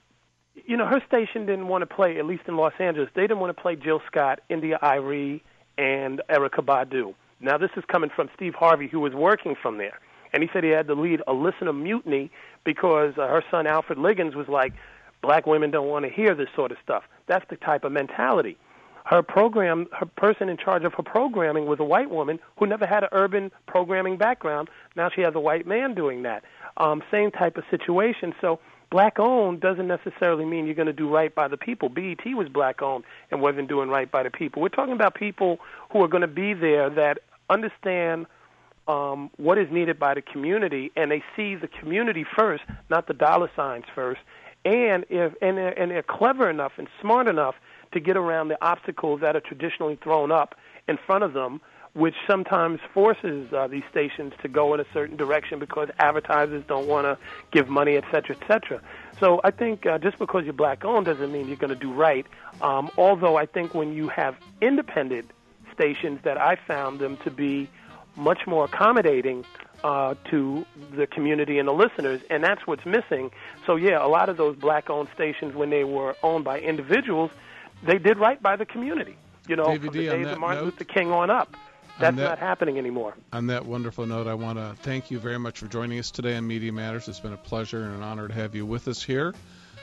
her station didn't want to play, at least in Los Angeles, they didn't want to play Jill Scott, India Arie, and Erykah Badu. Now, this is coming from Steve Harvey, who was working from there. And he said he had to lead a listener mutiny because her son, Alfred Liggins, was like, black women don't want to hear this sort of stuff. That's the type of mentality. Her person in charge of her programming was a white woman who never had an urban programming background. Now she has a white man doing that. Same type of situation. So black-owned doesn't necessarily mean you're going to do right by the people. BET was black-owned and wasn't doing right by the people. We're talking about people who are going to be there that understand what is needed by the community, and they see the community first, not the dollar signs first. And they're clever enough and smart enough to get around the obstacles that are traditionally thrown up in front of them, which sometimes forces these stations to go in a certain direction because advertisers don't want to give money, et cetera, et cetera. So I think just because you're black-owned doesn't mean you're going to do right, although I think when you have independent stations that I found them to be much more accommodating to the community and the listeners, and that's what's missing. So, yeah, a lot of those black-owned stations, when they were owned by individuals, they did right by the community, from the days of Martin Luther King on up. That's not happening anymore. On that wonderful note, I want to thank you very much for joining us today on Media Matters. It's been a pleasure and an honor to have you with us here.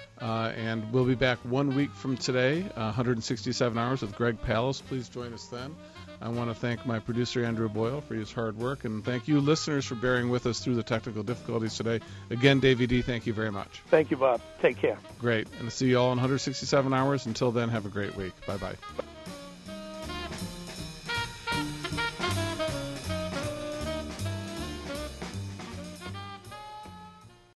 And we'll be back 1 week from today, 167 hours with Greg Palast. Please join us then. I want to thank my producer, Andrew Boyle, for his hard work, and thank you, listeners, for bearing with us through the technical difficulties today. Again, Davey D., thank you very much. Thank you, Bob. Take care. Great. And see you all in 167 hours. Until then, have a great week. Bye-bye.